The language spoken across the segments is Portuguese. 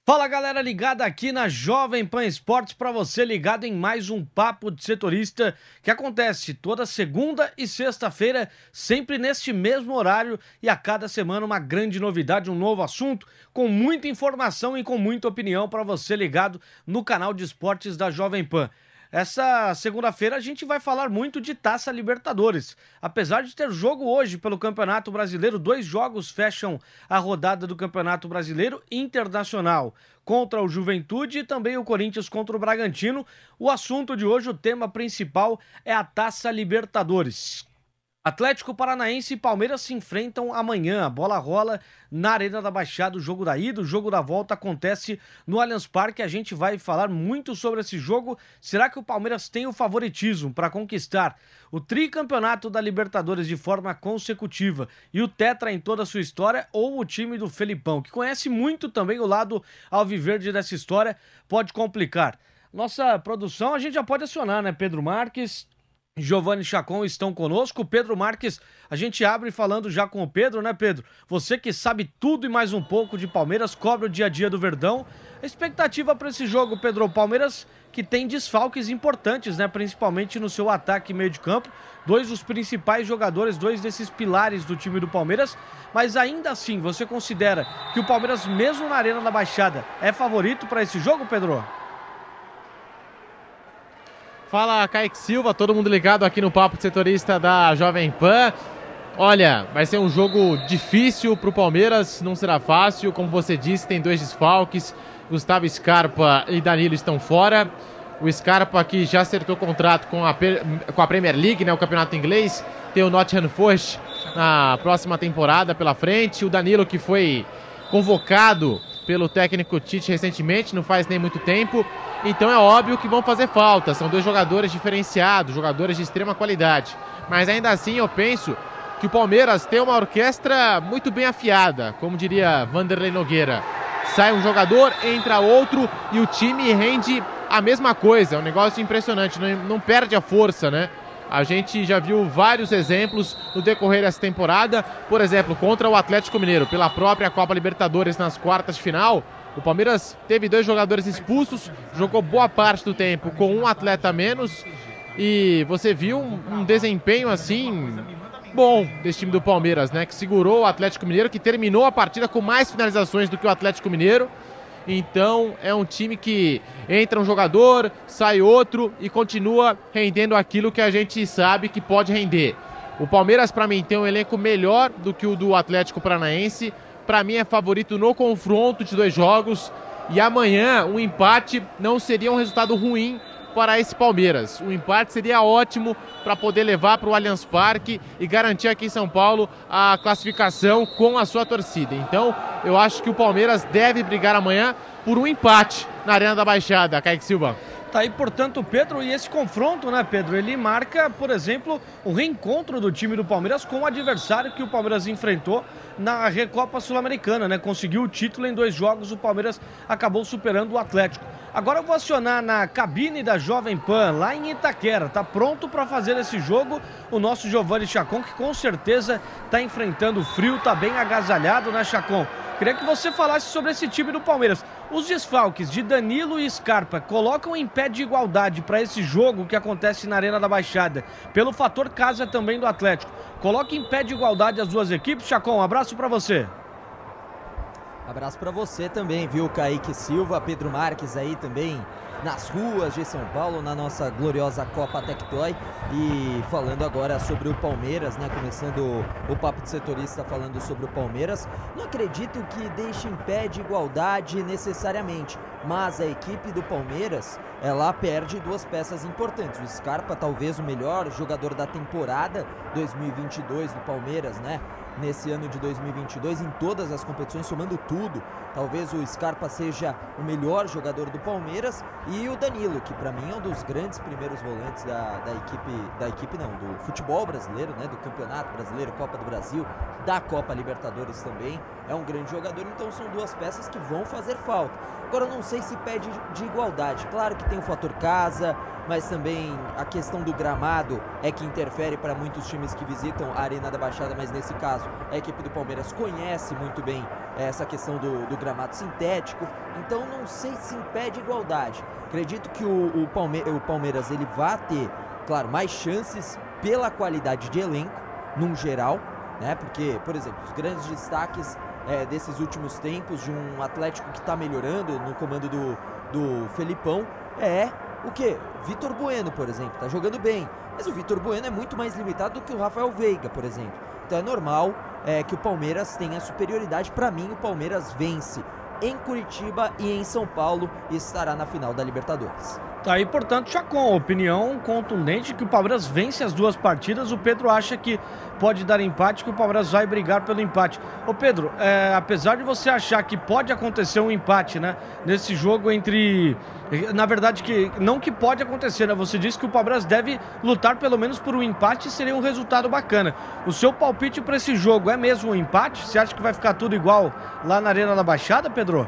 Fala galera ligada aqui na Jovem Pan Esportes, para você ligado em mais um Papo de Setorista que acontece toda segunda e sexta-feira, sempre neste mesmo horário, e a cada semana uma grande novidade, um novo assunto, com muita informação e com muita opinião para você ligado no canal de esportes da Jovem Pan. Essa segunda-feira a gente vai falar muito de Taça Libertadores. Apesar de ter jogo hoje pelo Campeonato Brasileiro, 2 jogos fecham a rodada do Campeonato Brasileiro Internacional contra o Juventude e também o Corinthians contra o Bragantino. O assunto de hoje, o tema principal, é a Taça Libertadores. Atlético Paranaense e Palmeiras se enfrentam amanhã. A bola rola na Arena da Baixada, o jogo da ida, o jogo da volta acontece no Allianz Parque. A gente vai falar muito sobre esse jogo. Será que o Palmeiras tem o favoritismo para conquistar o tricampeonato da Libertadores de forma consecutiva e o tetra em toda a sua história, ou o time do Felipão, que conhece muito também o lado alviverde dessa história, pode complicar? Nossa produção a gente já pode acionar, né? Pedro Marques, Giovanni Chacon estão conosco. Pedro Marques, a gente abre falando já com o Pedro, né, Pedro? Você que sabe tudo e mais um pouco de Palmeiras, cobre o dia a dia do Verdão. A expectativa para esse jogo, Pedro, o Palmeiras que tem desfalques importantes, né, principalmente no seu ataque e meio de campo. 2 dos principais jogadores, 2 desses pilares do time do Palmeiras, mas ainda assim, você considera que o Palmeiras, mesmo na Arena da Baixada, é favorito para esse jogo, Pedro? Fala, Kaique Silva, todo mundo ligado aqui no Papo de Setorista da Jovem Pan. Olha, vai ser um jogo difícil pro Palmeiras, não será fácil. Como você disse, tem 2 desfalques, Gustavo Scarpa e Danilo estão fora. O Scarpa, que já acertou contrato com a Premier League, né, o campeonato inglês, tem o Nottingham Forest na próxima temporada pela frente. O Danilo, que foi convocado pelo técnico Tite recentemente, não faz nem muito tempo. Então é óbvio que vão fazer falta. São 2 jogadores diferenciados, jogadores de extrema qualidade. Mas ainda assim eu penso que o Palmeiras tem uma orquestra muito bem afiada, como diria Vanderlei Nogueira. Sai um jogador, entra outro e o time rende a mesma coisa. É um negócio impressionante, não perde a força, né? A gente já viu vários exemplos no decorrer dessa temporada. Por exemplo, contra o Atlético Mineiro, pela própria Copa Libertadores nas quartas de final, o Palmeiras teve 2 jogadores expulsos, jogou boa parte do tempo com um atleta a menos e você viu um desempenho assim bom desse time do Palmeiras, né? Que segurou o Atlético Mineiro, que terminou a partida com mais finalizações do que o Atlético Mineiro. Então é um time que entra um jogador, sai outro e continua rendendo aquilo que a gente sabe que pode render. O Palmeiras, para mim, tem um elenco melhor do que o do Atlético Paranaense. Para mim é favorito no confronto de 2 jogos. E amanhã um empate não seria um resultado ruim para esse Palmeiras. O empate seria ótimo para poder levar para o Allianz Parque e garantir aqui em São Paulo a classificação com a sua torcida. Então eu acho que o Palmeiras deve brigar amanhã por um empate na Arena da Baixada. Kaique Silva. Tá aí, portanto, Pedro, e esse confronto, né, Pedro, ele marca, por exemplo, o reencontro do time do Palmeiras com o adversário que o Palmeiras enfrentou na Recopa Sul-Americana, né? Conseguiu o título em 2 jogos, o Palmeiras acabou superando o Atlético. Agora eu vou acionar na cabine da Jovem Pan, lá em Itaquera. Tá pronto para fazer esse jogo o nosso Giovanni Chacon, que com certeza tá enfrentando o frio, tá bem agasalhado, né, Chacon? Queria que você falasse sobre esse time do Palmeiras. Os desfalques de Danilo e Scarpa colocam em pé de igualdade para esse jogo que acontece na Arena da Baixada, pelo fator casa também do Atlético. Coloca em pé de igualdade as 2 equipes. Chacon, um abraço para você. Abraço para você também, viu, Kaique Silva, Pedro Marques aí também nas ruas de São Paulo, na nossa gloriosa Copa Tectoy. E falando agora sobre o Palmeiras, né, começando o Papo de Setorista falando sobre o Palmeiras, não acredito que deixe em pé de igualdade necessariamente, mas a equipe do Palmeiras, ela perde 2 peças importantes. O Scarpa, talvez o melhor jogador da temporada 2022 do Palmeiras, né? Nesse ano de 2022, em todas as competições, somando tudo, talvez o Scarpa seja o melhor jogador do Palmeiras, e o Danilo, que para mim é um dos grandes primeiros volantes do futebol brasileiro, né, do Campeonato Brasileiro, Copa do Brasil, da Copa Libertadores também, é um grande jogador. Então são 2 peças que vão fazer falta. Agora eu não sei se pede de igualdade, claro que tem o fator casa, mas também a questão do gramado é que interfere para muitos times que visitam a Arena da Baixada, mas nesse caso A equipe do Palmeiras conhece muito bem essa questão do gramado sintético, então não sei se impede igualdade. Acredito que o Palmeiras ele vai ter, claro, mais chances pela qualidade de elenco, num geral, né? Porque, por exemplo, os grandes destaques desses últimos tempos de um Atlético que está melhorando no comando do Felipão o quê? Vitor Bueno, por exemplo, tá jogando bem, mas o Vitor Bueno é muito mais limitado do que o Rafael Veiga, por exemplo. Então é normal que o Palmeiras tenha superioridade. Para mim, o Palmeiras vence em Curitiba e em São Paulo e estará na final da Libertadores. Tá aí, portanto, Chacon, opinião contundente que o Palmeiras vence as duas partidas. O Pedro acha que pode dar empate, que o Palmeiras vai brigar pelo empate. Ô Pedro, apesar de você achar que pode acontecer um empate, né, nesse jogo entre... Na verdade, que pode acontecer, né? Você disse que o Palmeiras deve lutar pelo menos por um empate e seria um resultado bacana. O seu palpite para esse jogo é mesmo um empate? Você acha que vai ficar tudo igual lá na Arena da Baixada, Pedro?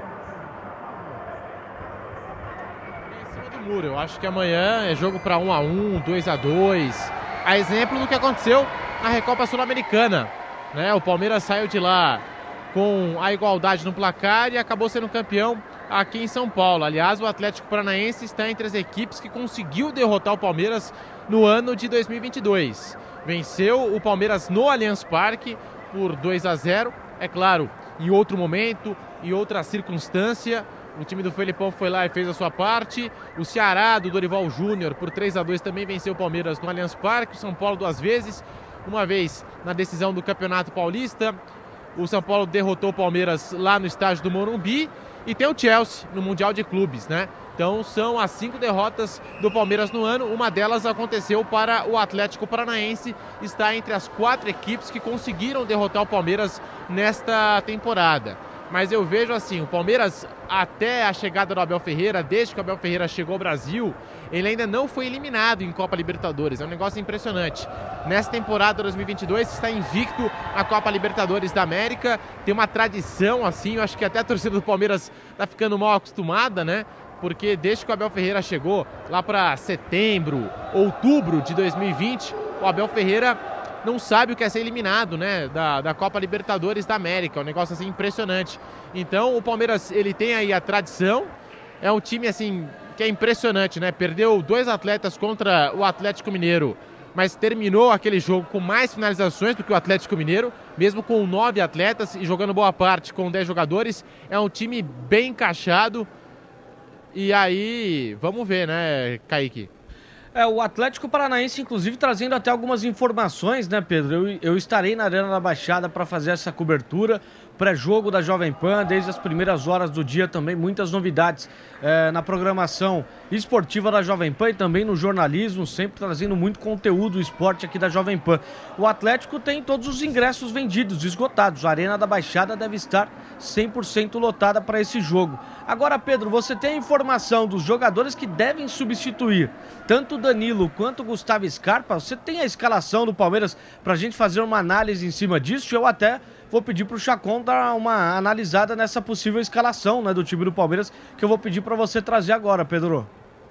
Eu acho que amanhã é jogo para 1-1, 2-2. A exemplo do que aconteceu na Recopa Sul-Americana, né? O Palmeiras saiu de lá com a igualdade no placar e acabou sendo campeão aqui em São Paulo. Aliás, o Atlético Paranaense está entre as equipes que conseguiu derrotar o Palmeiras no ano de 2022. Venceu o Palmeiras no Allianz Parque por 2-0. É claro, em outro momento, em outra circunstância. O time do Felipão foi lá e fez a sua parte. O Ceará, do Dorival Júnior, por 3-2 também venceu o Palmeiras no Allianz Parque. O São Paulo 2 vezes, uma vez na decisão do Campeonato Paulista. O São Paulo derrotou o Palmeiras lá no estádio do Morumbi. E tem o Chelsea no Mundial de Clubes, né? Então são as 5 derrotas do Palmeiras no ano. Uma delas aconteceu para o Atlético Paranaense. Está entre as 4 equipes que conseguiram derrotar o Palmeiras nesta temporada. Mas eu vejo assim, o Palmeiras, até a chegada do Abel Ferreira, desde que o Abel Ferreira chegou ao Brasil, ele ainda não foi eliminado em Copa Libertadores. É um negócio impressionante. Nessa temporada 2022 está invicto na Copa Libertadores da América. Tem uma tradição assim, eu acho que até a torcida do Palmeiras está ficando mal acostumada, né? Porque desde que o Abel Ferreira chegou lá para setembro, outubro de 2020, o Abel Ferreira não sabe o que é ser eliminado, né, da Copa Libertadores da América. É um negócio assim impressionante. Então o Palmeiras, ele tem aí a tradição. É um time assim que é impressionante, né? Perdeu 2 atletas contra o Atlético Mineiro, mas terminou aquele jogo com mais finalizações do que o Atlético Mineiro, mesmo com 9 atletas e jogando boa parte com 10 jogadores. É um time bem encaixado. E aí, vamos ver, né, Kaique? O Atlético Paranaense, inclusive, trazendo até algumas informações, né, Pedro? Eu estarei na Arena da Baixada para fazer essa cobertura, pré-jogo da Jovem Pan, desde as primeiras horas do dia também, muitas novidades na programação esportiva da Jovem Pan e também no jornalismo, sempre trazendo muito conteúdo do esporte aqui da Jovem Pan. O Atlético tem todos os ingressos vendidos, esgotados. A Arena da Baixada deve estar 100% lotada para esse jogo. Agora, Pedro, você tem a informação dos jogadores que devem substituir tanto o Danilo quanto o Gustavo Scarpa? Você tem a escalação do Palmeiras para a gente fazer uma análise em cima disso? Eu até vou pedir para o Chacon dar uma analisada nessa possível escalação, né, do time do Palmeiras, que eu vou pedir para você trazer agora, Pedro.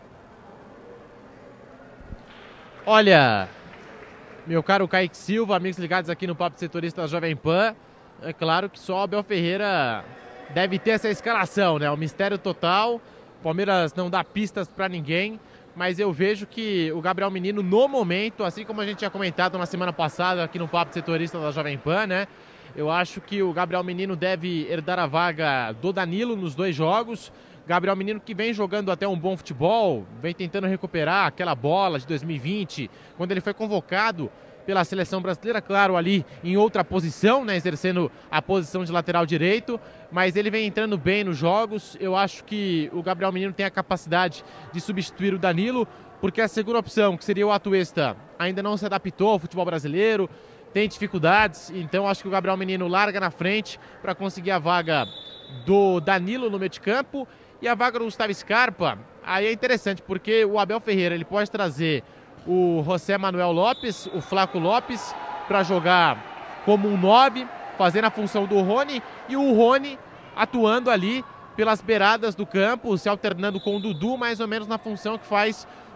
Olha, meu caro Kaique Silva, amigos ligados aqui no Papo Setorista da Jovem Pan, é claro que só o Abel Ferreira deve ter essa escalação, né? O mistério total. O Palmeiras não dá pistas para ninguém, mas eu vejo que o Gabriel Menino, no momento, assim como a gente tinha comentado na semana passada aqui no Papo Setorista da Jovem Pan, né? Eu acho que o Gabriel Menino deve herdar a vaga do Danilo nos 2 jogos. Gabriel Menino que vem jogando até um bom futebol, vem tentando recuperar aquela bola de 2020, quando ele foi convocado pela seleção brasileira, claro, ali em outra posição, né, exercendo a posição de lateral direito, mas ele vem entrando bem nos jogos. Eu acho que o Gabriel Menino tem a capacidade de substituir o Danilo, porque a segunda opção, que seria o Atuesta, ainda não se adaptou ao futebol brasileiro, tem dificuldades, então acho que o Gabriel Menino larga na frente para conseguir a vaga do Danilo no meio de campo. E a vaga do Gustavo Scarpa, aí é interessante, porque o Abel Ferreira ele pode trazer o José Manuel Lopes, o Flaco Lopes, para jogar como um 9, fazendo a função do Rony, e o Rony atuando ali pelas beiradas do campo, se alternando com o Dudu, mais ou menos na função que faz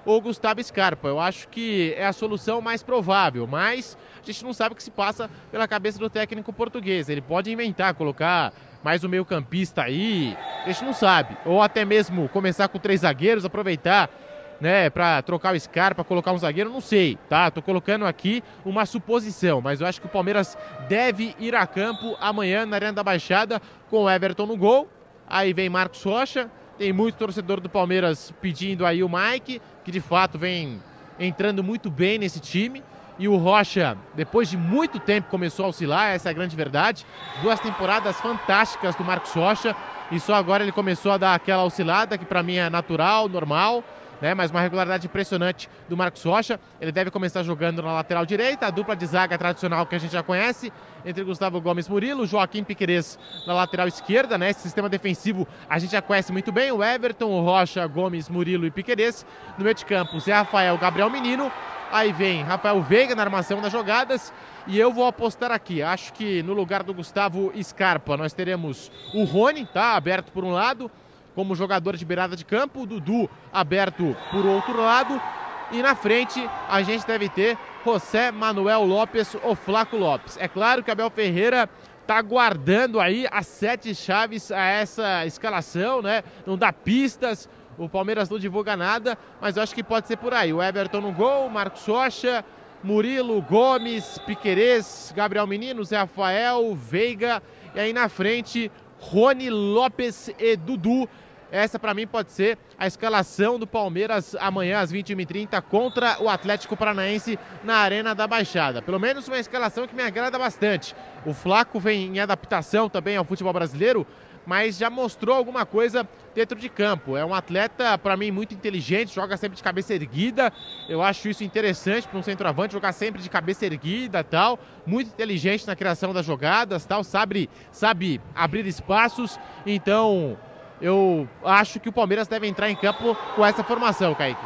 ou Gustavo Scarpa. Eu acho que é a solução mais provável, mas a gente não sabe o que se passa pela cabeça do técnico português. Ele pode inventar, colocar mais um meio-campista aí, a gente não sabe. Ou até mesmo começar com 3 zagueiros, aproveitar, né, para trocar o Scarpa, colocar um zagueiro, não sei, tá? Tô colocando aqui uma suposição, mas eu acho que o Palmeiras deve ir a campo amanhã na Arena da Baixada com o Everton no gol. Aí vem Marcos Rocha, tem muito torcedor do Palmeiras pedindo aí o Mike, que de fato vem entrando muito bem nesse time. E o Rocha, depois de muito tempo, começou a oscilar, essa é a grande verdade. 2 temporadas fantásticas do Marcos Rocha e só agora ele começou a dar aquela oscilada que para mim é natural, normal, né? Mas uma regularidade impressionante do Marcos Rocha. Ele deve começar jogando na lateral direita, a dupla de zaga tradicional que a gente já conhece, entre Gustavo Gomes, Murilo, Joaquim Piquerez na lateral esquerda, né? Esse sistema defensivo a gente já conhece muito bem, o Everton, o Rocha, Gomes, Murilo e Piquerez. No meio de campo, Zé Rafael, Gabriel Menino. Aí vem Rafael Veiga na armação das jogadas e eu vou apostar aqui. Acho que no lugar do Gustavo Scarpa nós teremos o Rony, tá? Aberto por um lado, como jogador de beirada de campo, o Dudu aberto por outro lado. E na frente a gente deve ter José Manuel Lopes ou Flaco Lopes. É claro que Abel Ferreira tá guardando aí as 7 chaves a essa escalação, né? Não dá pistas. O Palmeiras não divulga nada, mas eu acho que pode ser por aí. O Everton no gol, Marcos Rocha, Murilo, Gomes, Piquerez, Gabriel Menino, Zé Rafael, Veiga. E aí na frente, Rony, Lopes e Dudu. Essa para mim pode ser a escalação do Palmeiras amanhã às 21h30 contra o Atlético Paranaense na Arena da Baixada. Pelo menos uma escalação que me agrada bastante. O Flaco vem em adaptação também ao futebol brasileiro, mas já mostrou alguma coisa dentro de campo. É um atleta, para mim, muito inteligente, joga sempre de cabeça erguida. Eu acho isso interessante para um centroavante, jogar sempre de cabeça erguida e tal. Muito inteligente na criação das jogadas, tal, sabe abrir espaços. Então, eu acho que o Palmeiras deve entrar em campo com essa formação, Kaique.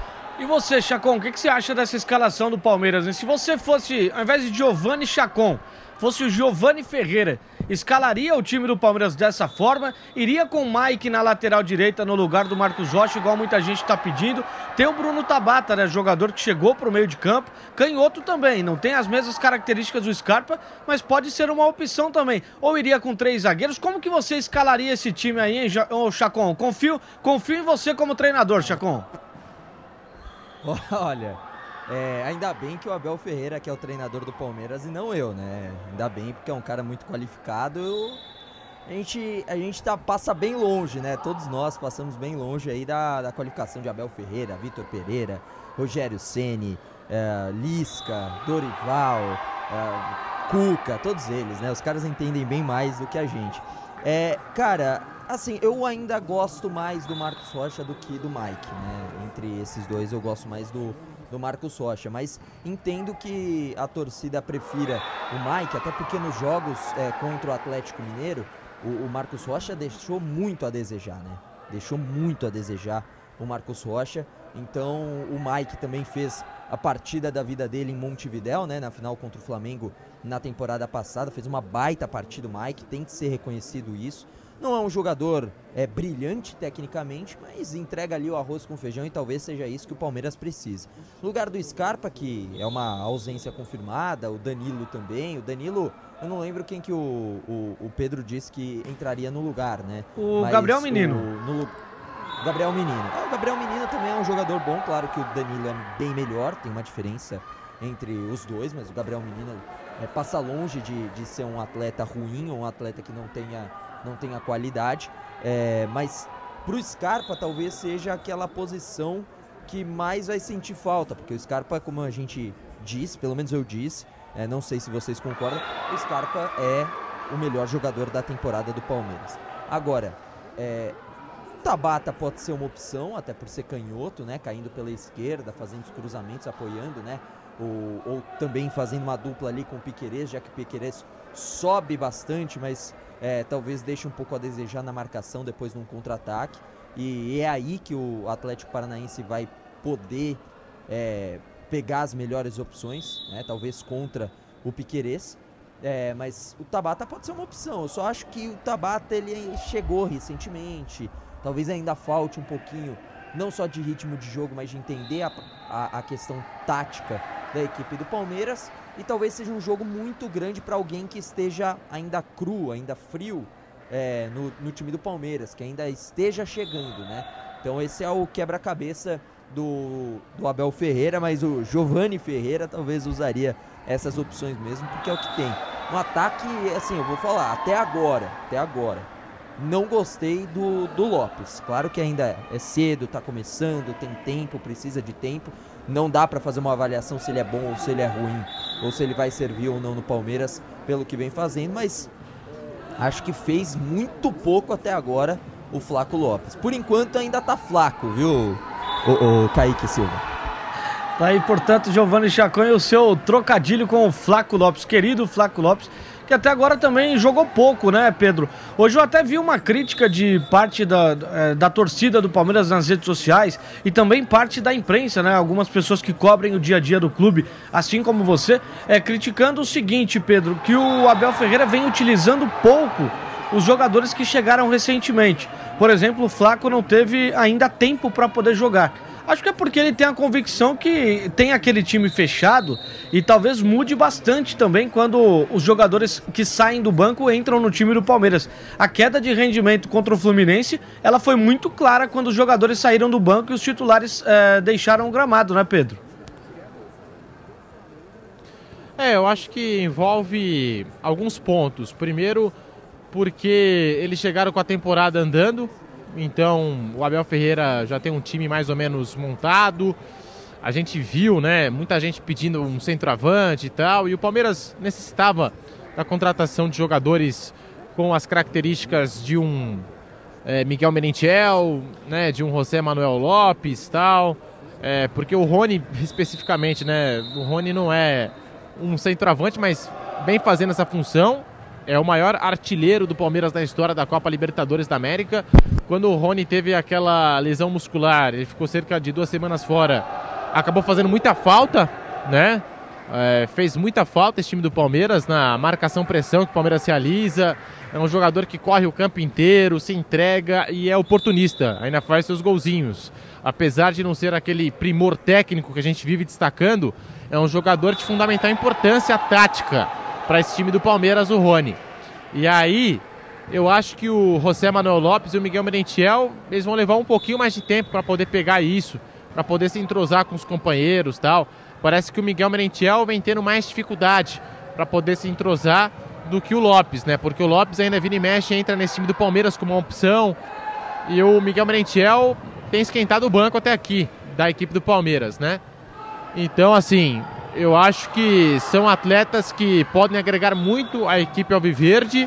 E você, Chacon, o que você acha dessa escalação do Palmeiras? E se você fosse, ao invés de Giovani Chacon, fosse o Giovani Ferreira, escalaria o time do Palmeiras dessa forma? Iria com o Mike na lateral direita no lugar do Marcos Rocha, igual muita gente está pedindo? Tem o Bruno Tabata, né, jogador que chegou para o meio de campo, canhoto também, não tem as mesmas características do Scarpa, mas pode ser uma opção também. Ou iria com 3 zagueiros? Como que você escalaria esse time aí, hein, Chacon? Confio em você como treinador, Chacon. Olha, ainda bem que o Abel Ferreira que é o treinador do Palmeiras e não eu, né? Ainda bem, porque é um cara muito qualificado. A gente passa bem longe, né? Todos nós passamos bem longe aí da qualificação de Abel Ferreira, Vitor Pereira, Rogério Ceni, Lisca, Dorival, Cuca, todos eles, né? Os caras entendem bem mais do que a gente. Cara, assim, eu ainda gosto mais do Marcos Rocha do que do Mike, né? Entre esses dois eu gosto mais do Marcos Rocha, mas entendo que a torcida prefira o Mike, até porque nos jogos contra o Atlético Mineiro, o Marcos Rocha deixou muito a desejar, né? Deixou muito a desejar o Marcos Rocha, então o Mike também fez a partida da vida dele em Montevidéu, né? Na final contra o Flamengo na temporada passada, fez uma baita partida o Mike, tem que ser reconhecido isso. Não é um jogador brilhante tecnicamente, mas entrega ali o arroz com feijão e talvez seja isso que o Palmeiras precisa. No lugar do Scarpa, que é uma ausência confirmada, o Danilo também. O Danilo, eu não lembro quem que o Pedro disse que entraria no lugar, né? Mas Gabriel Menino. Gabriel Menino. O Gabriel Menino também é um jogador bom, claro que o Danilo é bem melhor, tem uma diferença entre os dois, mas o Gabriel Menino passa longe de ser um atleta ruim ou um atleta que não tenha qualidade, mas pro Scarpa talvez seja aquela posição que mais vai sentir falta, porque o Scarpa, como a gente disse, pelo menos eu disse, não sei se vocês concordam, o Scarpa é o melhor jogador da temporada do Palmeiras. Agora, o Tabata pode ser uma opção, até por ser canhoto, né, caindo pela esquerda, fazendo os cruzamentos, apoiando, né, ou também fazendo uma dupla ali com o Piquerez, já que o Piquerez sobe bastante, mas talvez deixe um pouco a desejar na marcação depois num contra-ataque, e é aí que o Atlético Paranaense vai poder pegar as melhores opções, né, talvez contra o Piquerez, mas o Tabata pode ser uma opção. Eu só acho que o Tabata ele chegou recentemente, talvez ainda falte um pouquinho não só de ritmo de jogo, mas de entender a questão tática da equipe do Palmeiras, e talvez seja um jogo muito grande para alguém que esteja ainda cru, ainda frio no time do Palmeiras, que ainda esteja chegando, né? Então esse é o quebra-cabeça do Abel Ferreira, mas o Giovani Ferreira talvez usaria essas opções mesmo, porque é o que tem. No ataque, assim, eu vou falar, até agora, não gostei do Lopes. Claro que ainda é cedo, tá começando, tem tempo, precisa de tempo. Não dá pra fazer uma avaliação se ele é bom ou se ele é ruim, ou se ele vai servir ou não no Palmeiras pelo que vem fazendo, mas acho que fez muito pouco até agora o Flaco Lopes. Por enquanto ainda tá flaco, viu, o Kaique Silva? Tá aí, portanto, Giovani Chacon e o seu trocadilho com o Flaco Lopes, querido Flaco Lopes, que até agora também jogou pouco, né, Pedro? Hoje eu até vi uma crítica de parte da torcida do Palmeiras nas redes sociais e também parte da imprensa, né? Algumas pessoas que cobrem o dia a dia do clube, assim como você, criticando o seguinte, Pedro, que o Abel Ferreira vem utilizando pouco os jogadores que chegaram recentemente. Por exemplo, o Flaco não teve ainda tempo para poder jogar. Acho que é porque ele tem a convicção que tem aquele time fechado e talvez mude bastante também quando os jogadores que saem do banco entram no time do Palmeiras. A queda de rendimento contra o Fluminense, ela foi muito clara quando os jogadores saíram do banco e os titulares deixaram o gramado, né, Pedro? Eu acho que envolve alguns pontos. Primeiro, porque eles chegaram com a temporada andando. Então, o Abel Ferreira já tem um time mais ou menos montado. A gente viu, né, muita gente pedindo um centroavante e tal. E o Palmeiras necessitava da contratação de jogadores com as características de um Miguel Merentiel, né, de um José Manuel Lopes e tal. Porque o Rony, especificamente, né, o Rony não é um centroavante, mas vem fazendo essa função. É o maior artilheiro do Palmeiras na história da Copa Libertadores da América. Quando o Rony teve aquela lesão muscular, ele ficou cerca de 2 semanas fora, acabou fazendo muita falta, né? Fez muita falta esse time do Palmeiras na marcação-pressão que o Palmeiras realiza. É um jogador que corre o campo inteiro, se entrega e é oportunista, ainda faz seus golzinhos. Apesar de não ser aquele primor técnico que a gente vive destacando, é um jogador de fundamental importância tática para esse time do Palmeiras, o Rony. E aí, eu acho que o José Manuel Lopes e o Miguel Merentiel, eles vão levar um pouquinho mais de tempo para poder pegar isso, para poder se entrosar com os companheiros e tal. Parece que o Miguel Merentiel vem tendo mais dificuldade para poder se entrosar do que o Lopes, né? Porque o Lopes ainda vira e mexe, entra nesse time do Palmeiras como uma opção. E o Miguel Merentiel tem esquentado o banco até aqui, da equipe do Palmeiras, né? Então, assim, eu acho que são atletas que podem agregar muito à equipe alviverde,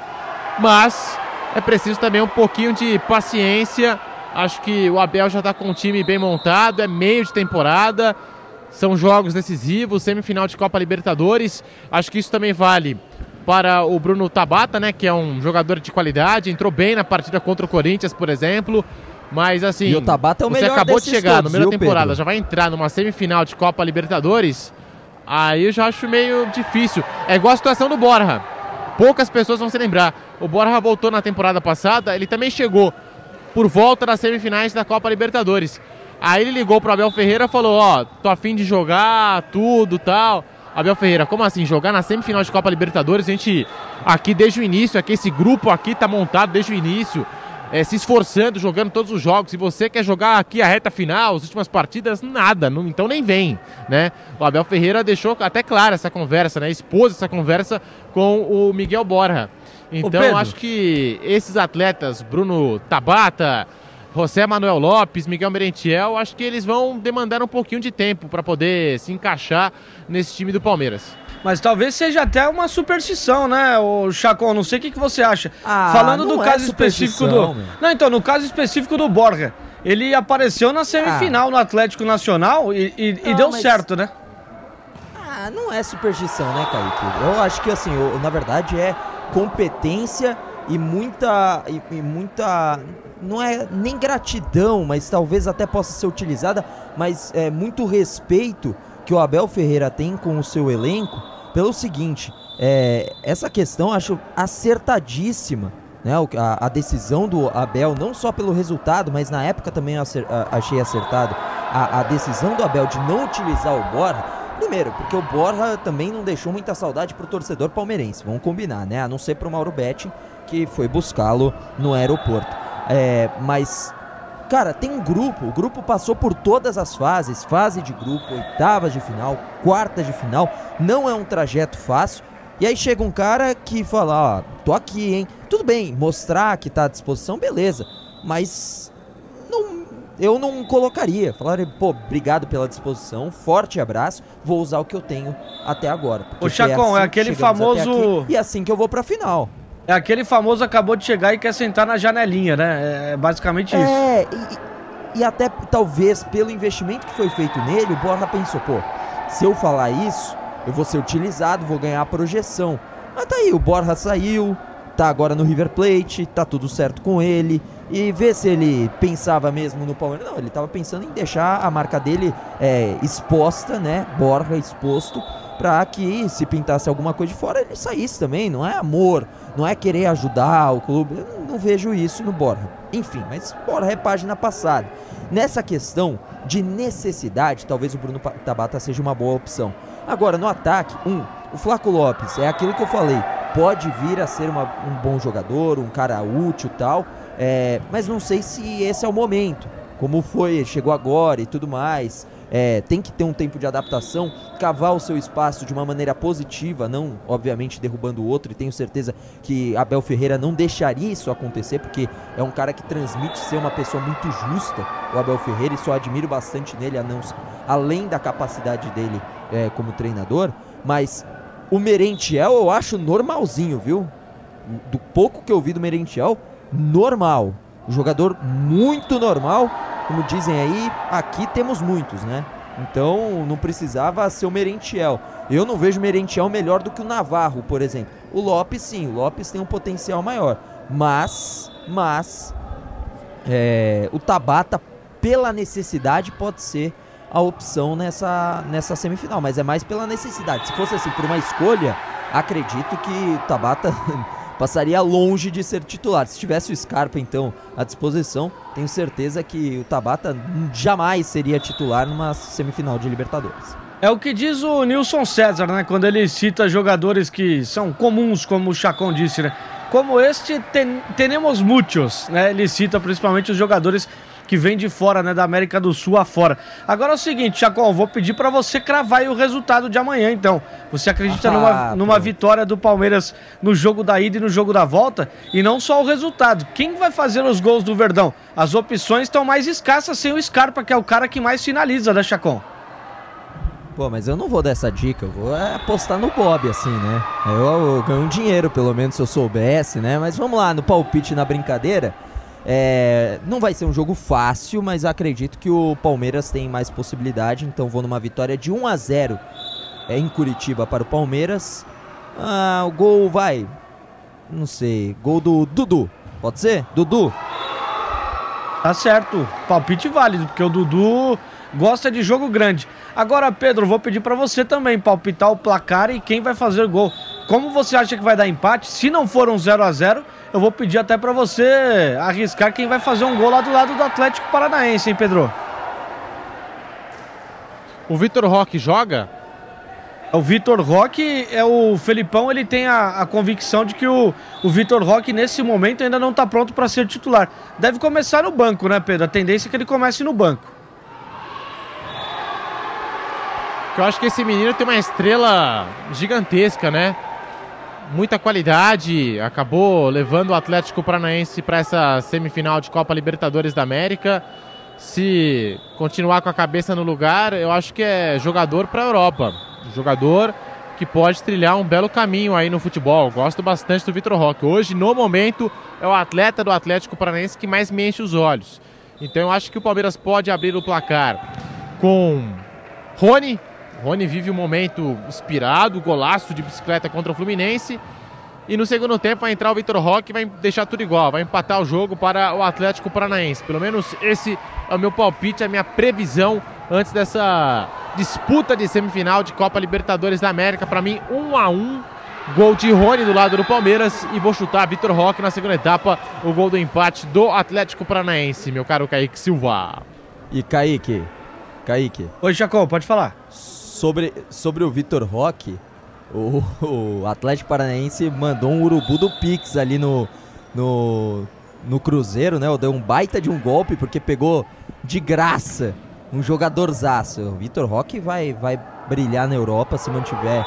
mas é preciso também um pouquinho de paciência. Acho que o Abel já está com um time bem montado, é meio de temporada, são jogos decisivos, semifinal de Copa Libertadores. Acho que isso também vale para o Bruno Tabata, né, que é um jogador de qualidade, entrou bem na partida contra o Corinthians, por exemplo. Mas assim, e o Tabata é o você melhor acabou de chegar no meio da temporada, Pedro? Já vai entrar numa semifinal de Copa Libertadores. Aí eu já acho meio difícil. É igual a situação do Borja. Poucas pessoas vão se lembrar. O Borja voltou na temporada passada, ele também chegou por volta das semifinais da Copa Libertadores. Aí ele ligou pro Abel Ferreira e falou, tô a fim de jogar, tudo, tal. Abel Ferreira, como assim? Jogar na semifinal de Copa Libertadores? A gente aqui desde o início, aqui esse grupo aqui tá montado desde o início. Se esforçando, jogando todos os jogos. Se você quer jogar aqui a reta final, as últimas partidas, nada, então nem vem, né? O Abel Ferreira deixou até clara essa conversa, né? Expôs essa conversa com o Miguel Borja. Então acho que esses atletas, Bruno Tabata, José Manuel Lopes, Miguel Merentiel, acho que eles vão demandar um pouquinho de tempo para poder se encaixar nesse time do Palmeiras. Mas talvez seja até uma superstição, né, o Chacon? Não sei o que você acha. Falando do caso específico do... Não, então, no caso específico do Borja, ele apareceu na semifinal no Atlético Nacional e deu certo, né? Não é superstição, né, Kaique? Eu acho que, assim, na verdade é competência e muita... Não é nem gratidão, mas talvez até possa ser utilizada, mas é muito respeito que o Abel Ferreira tem com o seu elenco, pelo seguinte, essa questão eu acho acertadíssima né? A decisão do Abel, não só pelo resultado, mas na época também eu achei acertado a decisão do Abel de não utilizar o Borja. Primeiro, porque o Borja também não deixou muita saudade pro torcedor palmeirense, vamos combinar, né? A não ser pro Mauro Betti, que foi buscá-lo no aeroporto. Mas, cara, tem um grupo, o grupo passou por todas as fases, fase de grupo, oitavas de final, quartas de final, não é um trajeto fácil. E aí chega um cara que fala, ó, tô aqui, hein? Tudo bem, mostrar que tá à disposição, beleza. Mas eu não colocaria. Falaria, pô, obrigado pela disposição, forte abraço, vou usar o que eu tenho até agora. Ô Chacon, é aquele famoso... E assim que eu vou pra final. É aquele famoso acabou de chegar e quer sentar na janelinha, né? É basicamente isso. E até talvez pelo investimento que foi feito nele, o Borja pensou, pô, se eu falar isso, eu vou ser utilizado, vou ganhar a projeção. Mas tá aí, o Borja saiu, tá agora no River Plate, tá tudo certo com ele. E vê se ele pensava mesmo no Palmeiras. Não, ele tava pensando em deixar a marca dele exposta, né? Borja exposto, pra que se pintasse alguma coisa de fora, ele saísse também. Não é amor, não é querer ajudar o clube. Eu não vejo isso no Borja. Enfim, mas Borja é página passada. Nessa questão de necessidade, talvez o Bruno Tabata seja uma boa opção. Agora, no ataque, o Flaco Lopes, é aquilo que eu falei, pode vir a ser um bom jogador, um cara útil e tal, mas não sei se esse é o momento, como foi, chegou agora e tudo mais. Tem que ter um tempo de adaptação, cavar o seu espaço de uma maneira positiva, não obviamente derrubando o outro, e tenho certeza que Abel Ferreira não deixaria isso acontecer, porque é um cara que transmite ser uma pessoa muito justa, o Abel Ferreira, e só admiro bastante nele, além da capacidade dele como treinador. Mas o Merentiel eu acho normalzinho, viu? Do pouco que eu vi do Merentiel, normal, jogador muito normal. Como dizem aí, aqui temos muitos, né? Então não precisava ser o Merentiel. Eu não vejo o Merentiel melhor do que o Navarro, por exemplo. O Lopes sim, o Lopes tem um potencial maior. Mas o Tabata, pela necessidade, pode ser a opção nessa semifinal. Mas é mais pela necessidade. Se fosse assim, por uma escolha, acredito que o Tabata... passaria longe de ser titular. Se tivesse o Scarpa, então, à disposição, tenho certeza que o Tabata jamais seria titular numa semifinal de Libertadores. É o que diz o Nilson César, né? Quando ele cita jogadores que são comuns, como o Chacon disse, né? Como este, tenemos muchos, né? Ele cita principalmente os jogadores que vêm de fora, né? Da América do Sul afora. Agora é o seguinte, Chacon, vou pedir para você cravar aí o resultado de amanhã, então. Você acredita numa vitória do Palmeiras no jogo da ida e no jogo da volta? E não só o resultado. Quem vai fazer os gols do Verdão? As opções estão mais escassas sem o Scarpa, que é o cara que mais finaliza, né, Chacon? Pô, mas eu não vou dar essa dica, eu vou apostar no Bob, assim, né? Eu ganho um dinheiro, pelo menos, se eu soubesse, né? Mas vamos lá, no palpite, na brincadeira. Não vai ser um jogo fácil, mas acredito que o Palmeiras tem mais possibilidade, então vou numa vitória de 1-0 em Curitiba para o Palmeiras. O gol vai, não sei, gol do Dudu, pode ser? Dudu? Tá certo, palpite válido, porque o Dudu gosta de jogo grande. Agora, Pedro, vou pedir para você também palpitar o placar e quem vai fazer gol. Como você acha que vai dar empate? Se não for um 0-0, eu vou pedir até para você arriscar quem vai fazer um gol lá do lado do Atlético Paranaense, hein, Pedro? O Vitor Roque joga? O Vitor Roque, o Felipão, ele tem a convicção de que o Vitor Roque, nesse momento, ainda não está pronto para ser titular. Deve começar no banco, né, Pedro? A tendência é que ele comece no banco. Eu acho que esse menino tem uma estrela gigantesca, né? Muita qualidade, acabou levando o Atlético Paranaense para essa semifinal de Copa Libertadores da América. Se continuar com a cabeça no lugar, eu acho que é jogador para a Europa. Jogador que pode trilhar um belo caminho aí no futebol. Gosto bastante do Vitor Roque. Hoje, no momento, é o atleta do Atlético Paranaense que mais me enche os olhos. Então eu acho que o Palmeiras pode abrir o placar com Rony. Rony vive um momento inspirado, golaço de bicicleta contra o Fluminense. E no segundo tempo vai entrar o Vitor Roque e vai deixar tudo igual. Vai empatar o jogo para o Atlético Paranaense. Pelo menos esse é o meu palpite, a minha previsão antes dessa disputa de semifinal de Copa Libertadores da América. Para mim, 1-1 Gol de Rony do lado do Palmeiras e vou chutar Vitor Roque na segunda etapa, o gol do empate do Atlético Paranaense, meu caro Kaique Silva. E Kaique. Oi, Chacon, pode falar. Sobre o Vitor Roque, o Atlético Paranaense mandou um urubu do Pix ali no Cruzeiro, né? Deu um baita de um golpe porque pegou de graça um jogadorzaço. O Vitor Roque vai brilhar na Europa se mantiver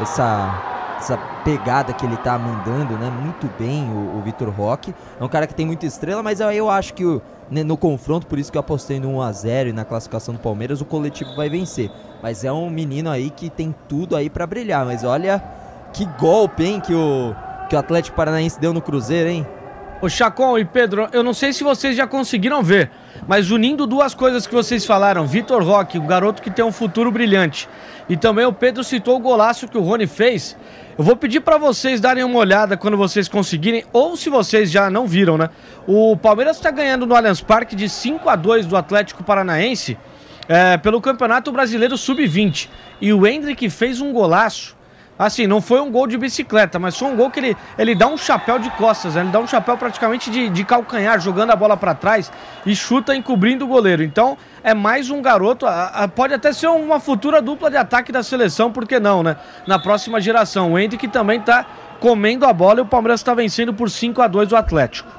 essa pegada que ele tá mandando, né? Muito bem o Vitor Roque. É um cara que tem muita estrela, mas eu acho que no confronto, por isso que eu apostei no 1-0 e na classificação do Palmeiras, o coletivo vai vencer. Mas é um menino aí que tem tudo aí pra brilhar. Mas olha que golpe, hein, que o Atlético Paranaense deu no Cruzeiro, hein? Ô Chacon e Pedro, eu não sei se vocês já conseguiram ver, mas unindo duas coisas que vocês falaram, Vitor Roque, o garoto que tem um futuro brilhante, e também o Pedro citou o golaço que o Rony fez, eu vou pedir pra vocês darem uma olhada quando vocês conseguirem, ou se vocês já não viram, né? O Palmeiras tá ganhando no Allianz Parque de 5-2 do Atlético Paranaense pelo Campeonato Brasileiro Sub-20, e o Endrick fez um golaço. Assim, não foi um gol de bicicleta, mas foi um gol que ele dá um chapéu de costas, né? Ele dá um chapéu praticamente de calcanhar, jogando a bola pra trás e chuta encobrindo o goleiro. Então, é mais um garoto, pode até ser uma futura dupla de ataque da seleção, por que não, né? Na próxima geração, o Endrick também tá comendo a bola e o Palmeiras tá vencendo por 5-2 o Atlético.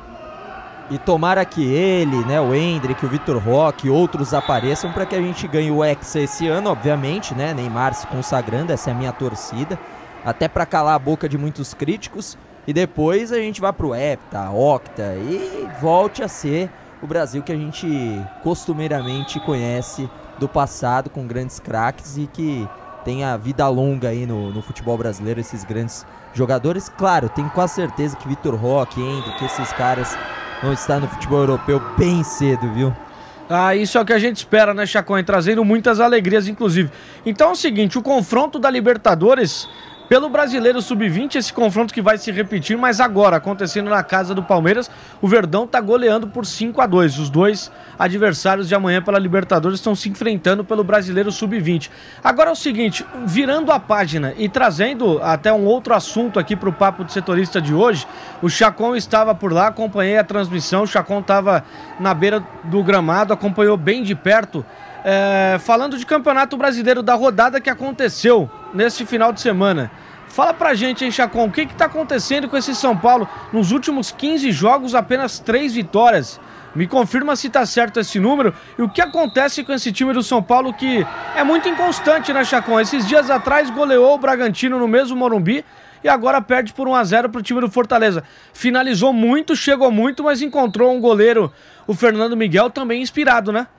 E tomara que ele, né, o Endrick, o Vitor Roque e outros apareçam para que a gente ganhe o Hexa esse ano, obviamente, né? Neymar se consagrando, essa é a minha torcida. Até para calar a boca de muitos críticos. E depois a gente vai pro Hepta, Octa e volte a ser o Brasil que a gente costumeiramente conhece do passado, com grandes craques e que tenha vida longa aí no futebol brasileiro, esses grandes jogadores. Claro, tenho quase certeza que Vitor Roque, Endrick, esses caras vão estar no futebol europeu bem cedo, viu? Isso é o que a gente espera, né, Chacon? Trazendo muitas alegrias, inclusive. Então é o seguinte, o confronto da Libertadores pelo Brasileiro Sub-20, esse confronto que vai se repetir, mas agora, acontecendo na casa do Palmeiras, o Verdão tá goleando por 5-2. Os dois adversários de amanhã pela Libertadores estão se enfrentando pelo Brasileiro Sub-20. Agora é o seguinte, virando a página e trazendo até um outro assunto aqui pro Papo de Setorista de hoje, o Chacon estava por lá, acompanhei a transmissão, o Chacon estava na beira do gramado, acompanhou bem de perto, falando de Campeonato Brasileiro, da rodada que aconteceu nesse final de semana. Fala pra gente, hein, Chacon, o que tá acontecendo com esse São Paulo? Nos últimos 15 jogos, apenas 3 vitórias. Me confirma se tá certo esse número. E o que acontece com esse time do São Paulo que é muito inconstante, né, Chacon? Esses dias atrás goleou o Bragantino no mesmo Morumbi e agora perde por 1-0 pro time do Fortaleza. Finalizou muito, chegou muito, mas encontrou um goleiro, o Fernando Miguel, também inspirado, né?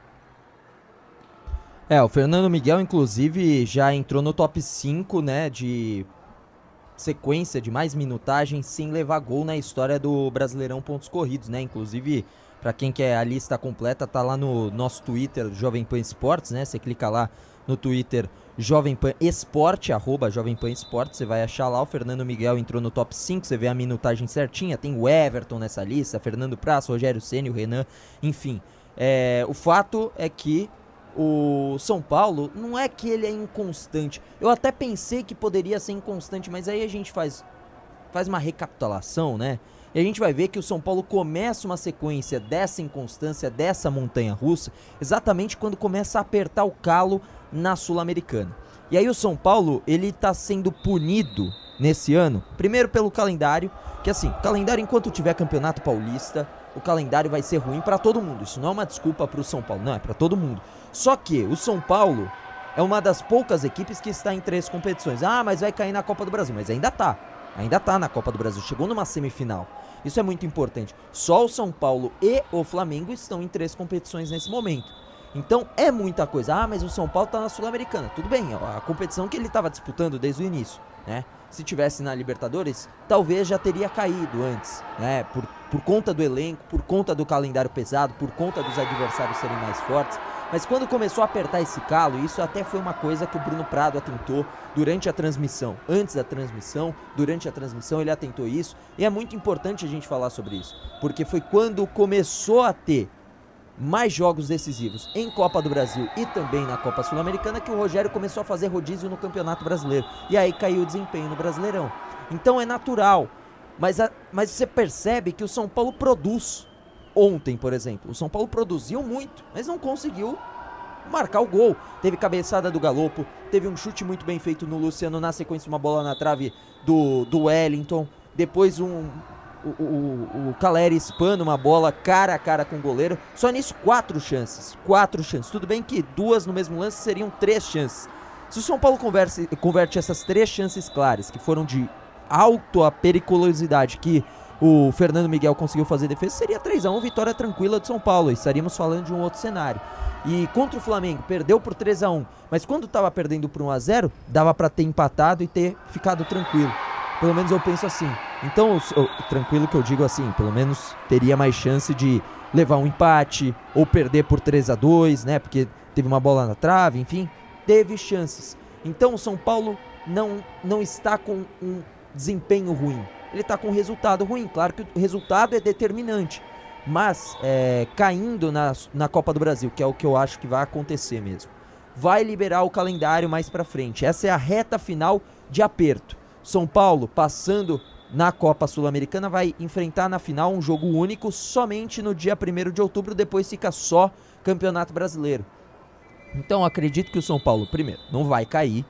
O Fernando Miguel, inclusive, já entrou no top 5, né, de sequência de mais minutagem sem levar gol na história do Brasileirão Pontos Corridos, né? Inclusive, para quem quer a lista completa, tá lá no nosso Twitter, Jovem Pan Esportes, né? Você clica lá no Twitter, Jovem Pan Esporte, @Jovem Pan Esportes, você vai achar lá. O Fernando Miguel entrou no top 5, você vê a minutagem certinha, tem o Everton nessa lista, Fernando Praça, Rogério Ceni, o Renan, enfim. O fato é que o São Paulo, não é que ele é inconstante. Eu até pensei que poderia ser inconstante, mas aí a gente faz uma recapitulação, né? E a gente vai ver que o São Paulo começa uma sequência dessa inconstância, dessa montanha-russa, exatamente quando começa a apertar o calo na Sul-Americana. E aí o São Paulo, ele tá sendo punido nesse ano, primeiro pelo calendário, que assim, o calendário enquanto tiver Campeonato Paulista, o calendário vai ser ruim pra todo mundo. Isso não é uma desculpa pro São Paulo, não, é pra todo mundo. Só que o São Paulo é uma das poucas equipes que está em 3 competições. Mas vai cair na Copa do Brasil, mas ainda tá na Copa do Brasil, chegou numa semifinal. Isso é muito importante. Só o São Paulo e o Flamengo estão em 3 competições nesse momento. Então é muita coisa. Mas o São Paulo tá na Sul-Americana. Tudo bem, a competição que ele estava disputando desde o início, né? Se tivesse na Libertadores, talvez já teria caído antes, né? Por conta do elenco, por conta do calendário pesado, por conta dos adversários serem mais fortes. Mas quando começou a apertar esse calo, isso até foi uma coisa que o Bruno Prado atentou durante a transmissão. Antes da transmissão, durante a transmissão ele atentou isso. E é muito importante a gente falar sobre isso. Porque foi quando começou a ter mais jogos decisivos em Copa do Brasil e também na Copa Sul-Americana que o Rogério começou a fazer rodízio no Campeonato Brasileiro. E aí caiu o desempenho no Brasileirão. Então é natural. Mas você percebe que o São Paulo produz. Ontem, por exemplo, o São Paulo produziu muito, mas não conseguiu marcar o gol. Teve cabeçada do Galopo, teve um chute muito bem feito no Luciano, na sequência uma bola na trave do Wellington, depois o Calleri espana uma bola cara a cara com o goleiro. Só nisso 4 chances. Tudo bem que 2 no mesmo lance seriam 3 chances. Se o São Paulo converte essas 3 chances claras, que foram de alta periculosidade, que o Fernando Miguel conseguiu fazer defesa, seria 3-1, vitória tranquila do São Paulo. E estaríamos falando de um outro cenário. E contra o Flamengo, perdeu por 3-1, mas quando estava perdendo por 1-0, dava para ter empatado e ter ficado tranquilo. Pelo menos eu penso assim. Então, tranquilo que eu digo assim, pelo menos teria mais chance de levar um empate ou perder por 3-2, né? Porque teve uma bola na trave, enfim, teve chances. Então o São Paulo não está com um desempenho ruim. Ele está com um resultado ruim. Claro que o resultado é determinante. Mas caindo na Copa do Brasil, que é o que eu acho que vai acontecer mesmo, vai liberar o calendário mais pra frente. Essa é a reta final de aperto. São Paulo, passando na Copa Sul-Americana, vai enfrentar na final um jogo único somente no dia 1º de outubro, depois fica só Campeonato Brasileiro. Então acredito que o São Paulo, primeiro, não vai cair,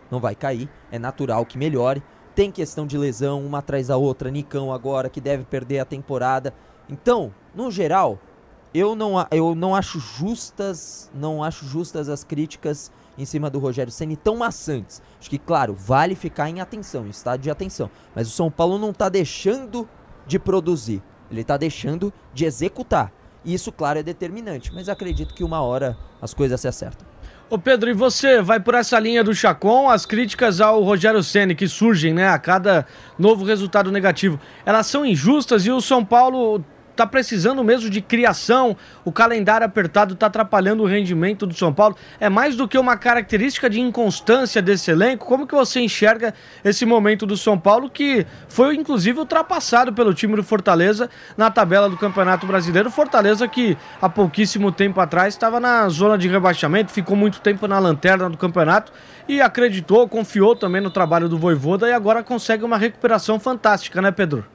é natural que melhore. Tem questão de lesão, uma atrás da outra, Nicão agora, que deve perder a temporada. Então, no geral, eu não acho justas as críticas em cima do Rogério Ceni tão maçantes. Acho que, claro, vale ficar em atenção, em estado de atenção. Mas o São Paulo não está deixando de produzir, ele está deixando de executar. E isso, claro, é determinante, mas acredito que uma hora as coisas se acertam. Ô Pedro, e você vai por essa linha do Chacon? As críticas ao Rogério Ceni que surgem, né, a cada novo resultado negativo, elas são injustas e o São Paulo tá precisando mesmo de criação, o calendário apertado tá atrapalhando o rendimento do São Paulo. É mais do que uma característica de inconstância desse elenco? Como que você enxerga esse momento do São Paulo, que foi inclusive ultrapassado pelo time do Fortaleza na tabela do Campeonato Brasileiro? Fortaleza que há pouquíssimo tempo atrás estava na zona de rebaixamento, ficou muito tempo na lanterna do campeonato e acreditou, confiou também no trabalho do Vojvoda e agora consegue uma recuperação fantástica, né, Pedro?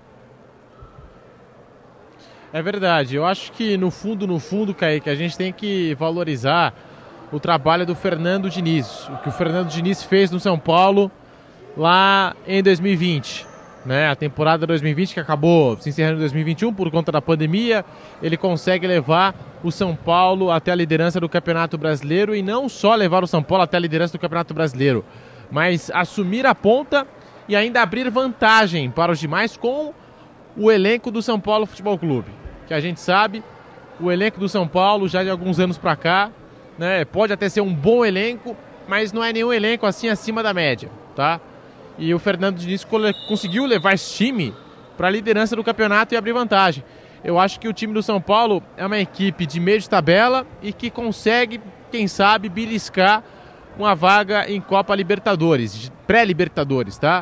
É verdade, eu acho que no fundo, Kaique, a gente tem que valorizar o trabalho do Fernando Diniz, o que o Fernando Diniz fez no São Paulo lá em 2020, né? A temporada 2020 que acabou se encerrando em 2021 por conta da pandemia, ele consegue levar o São Paulo até a liderança do Campeonato Brasileiro e não só levar o São Paulo até a liderança do Campeonato Brasileiro, mas assumir a ponta e ainda abrir vantagem para os demais com o elenco do São Paulo Futebol Clube. Que a gente sabe, o elenco do São Paulo já de alguns anos para cá, né, pode até ser um bom elenco, mas não é nenhum elenco assim acima da média, tá? E o Fernando Diniz conseguiu levar esse time para a liderança do campeonato e abrir vantagem. Eu acho que o time do São Paulo é uma equipe de meio de tabela e que consegue, quem sabe, beliscar uma vaga em Copa Libertadores, pré-Libertadores, tá?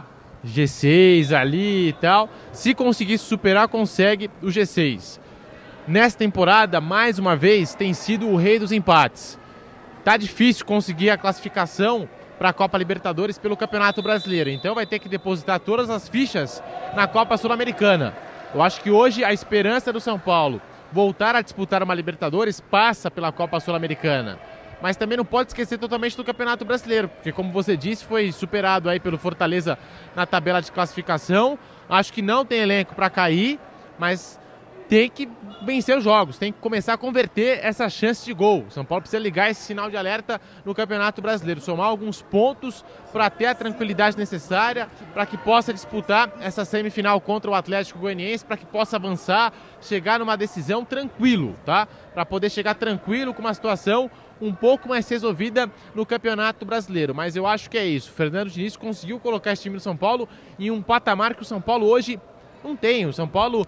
G6 ali e tal. Se conseguir superar, consegue o G6. Nessa temporada, mais uma vez, tem sido o rei dos empates. Tá difícil conseguir a classificação para a Copa Libertadores pelo Campeonato Brasileiro. Então vai ter que depositar todas as fichas na Copa Sul-Americana. Eu acho que hoje a esperança do São Paulo voltar a disputar uma Libertadores passa pela Copa Sul-Americana. Mas também não pode esquecer totalmente do Campeonato Brasileiro, porque como você disse, foi superado aí pelo Fortaleza na tabela de classificação. Acho que não tem elenco para cair, mas tem que vencer os jogos, tem que começar a converter essa chance de gol. O São Paulo precisa ligar esse sinal de alerta no Campeonato Brasileiro, somar alguns pontos para ter a tranquilidade necessária, para que possa disputar essa semifinal contra o Atlético Goianiense, para que possa avançar, chegar numa decisão tranquilo, tá? Para poder chegar tranquilo com uma situação um pouco mais resolvida no Campeonato Brasileiro. Mas eu acho que é isso. O Fernando Diniz conseguiu colocar esse time do São Paulo em um patamar que o São Paulo hoje não tem. O São Paulo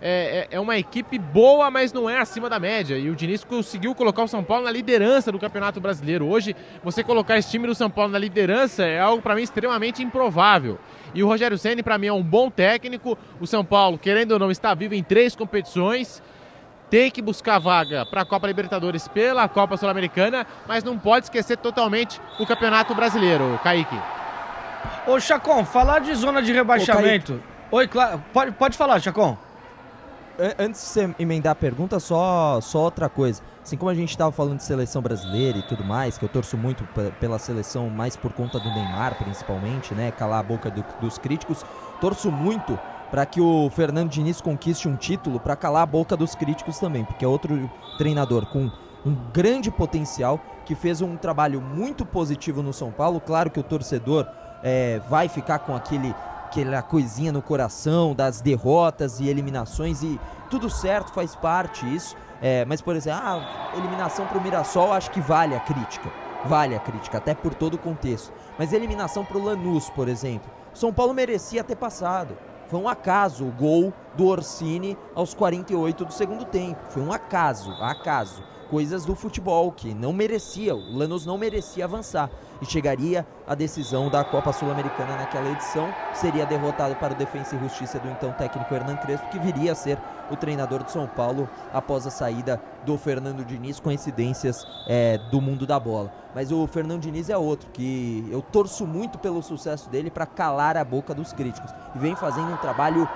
é uma equipe boa, mas não é acima da média. E o Diniz conseguiu colocar o São Paulo na liderança do Campeonato Brasileiro. Hoje, você colocar esse time do São Paulo na liderança é algo, para mim, extremamente improvável. E o Rogério Ceni, para mim, é um bom técnico. O São Paulo, querendo ou não, está vivo em 3 competições. Tem que buscar vaga para a Copa Libertadores pela Copa Sul-Americana, mas não pode esquecer totalmente o Campeonato Brasileiro, Kaique. Ô, Chacon, falar de zona de rebaixamento... Oi, claro, pode falar, Chacon. Antes de você emendar a pergunta, só outra coisa. Assim como a gente estava falando de seleção brasileira e tudo mais, que eu torço muito pela seleção, mais por conta do Neymar, principalmente, né? Calar a boca dos críticos. Torço muito para que o Fernando Diniz conquiste um título, para calar a boca dos críticos também, porque é outro treinador com um grande potencial, que fez um trabalho muito positivo no São Paulo. Claro que o torcedor vai ficar com aquela coisinha no coração das derrotas e eliminações, e tudo certo, faz parte isso, mas por exemplo, eliminação para o Mirassol, acho que vale a crítica, até por todo o contexto, mas eliminação para o Lanús, por exemplo, São Paulo merecia ter passado. Foi um acaso o gol do Orsini aos 48 do segundo tempo, foi um acaso, coisas do futebol que não merecia, o Lanús não merecia avançar e chegaria à decisão da Copa Sul-Americana naquela edição, seria derrotado para o Defensa e Justiça do então técnico Hernan Crespo, que viria a ser o treinador de São Paulo após a saída do Fernando Diniz, coincidências do mundo da bola. Mas o Fernando Diniz é outro, que eu torço muito pelo sucesso dele para calar a boca dos críticos, e vem fazendo um trabalho